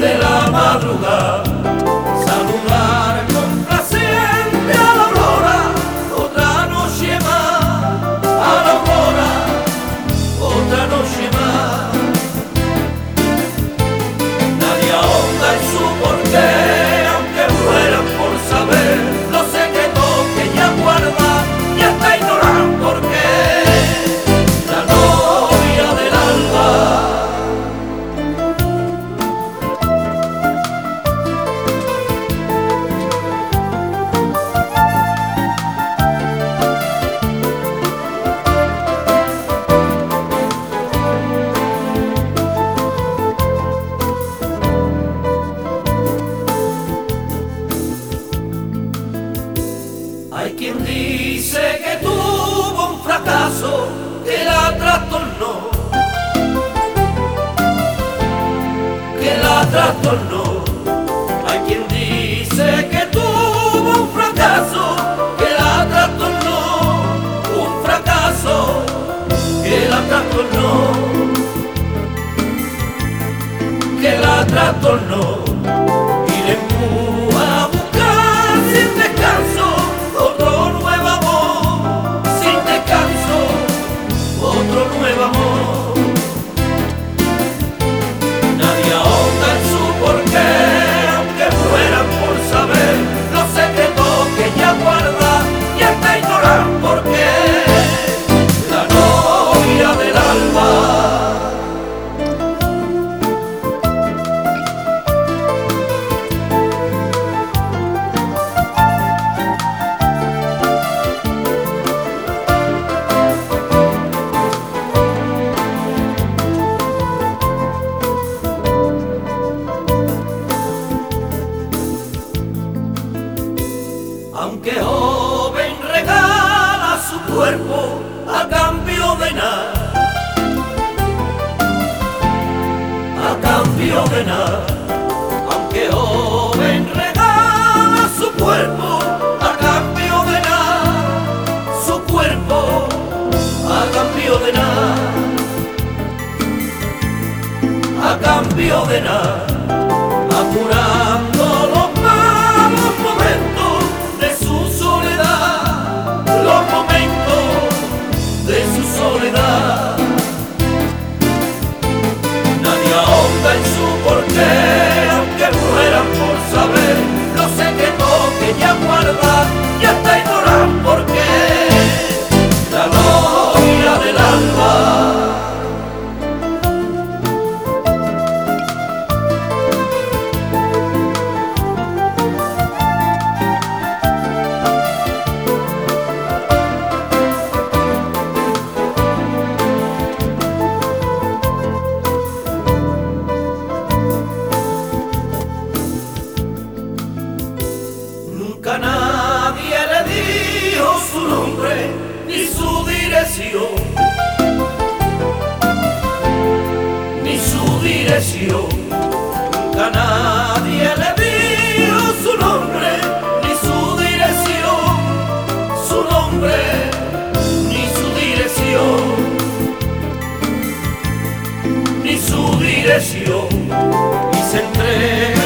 de la madrugada, saludar complaciente a la aurora, otra noche más, a la aurora, otra noche más. Nadie ahonda en su porqué, aunque mueran por saber los secretos que ella guarda y hasta ignorar por qué. La novia del alba. Hay quien dice que tuvo un fracaso que la trastornó, que la trastornó. Hay quien dice que tuvo un fracaso que la trastornó, un fracaso que la trastornó, que la trastornó y le empuja a buscar sin descanso otro nuevo amor, sin descanso, otro nuevo amor. Nadie ahonda en su porqué, aunque fueran por saber los secretos que ella guarda y hasta ignorar por qué. La novia del alba. Aunque joven regala su cuerpo a cambio de nada, a cambio de nada. Aunque joven regala su cuerpo a cambio de nada, su cuerpo a cambio de nada, a cambio de nada, apurando los malos momentos de su soledad, los momentos de su soledad. Nadie ahonda en su porqué, aunque mueran por saber los secretos que ella guarda y hasta ignorar por qué. La novia del alba. Nunca nadie le dijo su nombre ni su dirección, ni su dirección. Nunca nadie le dijo su nombre ni su dirección, su nombre ni su dirección, ni su dirección. Y se entrega